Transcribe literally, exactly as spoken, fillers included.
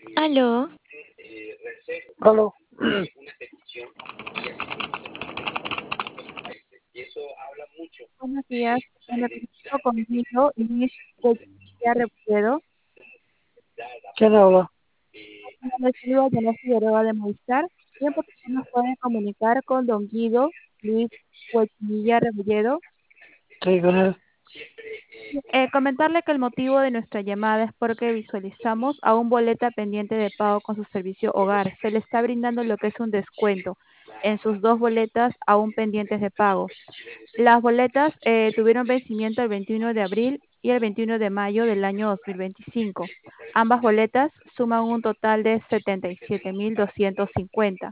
Aló, Aló. Buenos días, me comunico conmigo Luis Cuellar Rebolledo. ¿Quién habla? Me saludo de la Figueroa de Movistar. Bien, por favor, nos pueden comunicar con don Guido Luis Cuellar Rebolledo. Sí, con él. Eh, comentarle que el motivo de nuestra llamada es porque visualizamos a un boleta pendiente de pago con su servicio hogar. Se le está brindando lo que es un descuento en sus dos boletas aún pendientes de pago. Las boletas eh, tuvieron vencimiento el veintiuno de abril y el veintiuno de mayo del año dos mil veinticinco. Ambas boletas suman un total de setenta y siete mil doscientos cincuenta.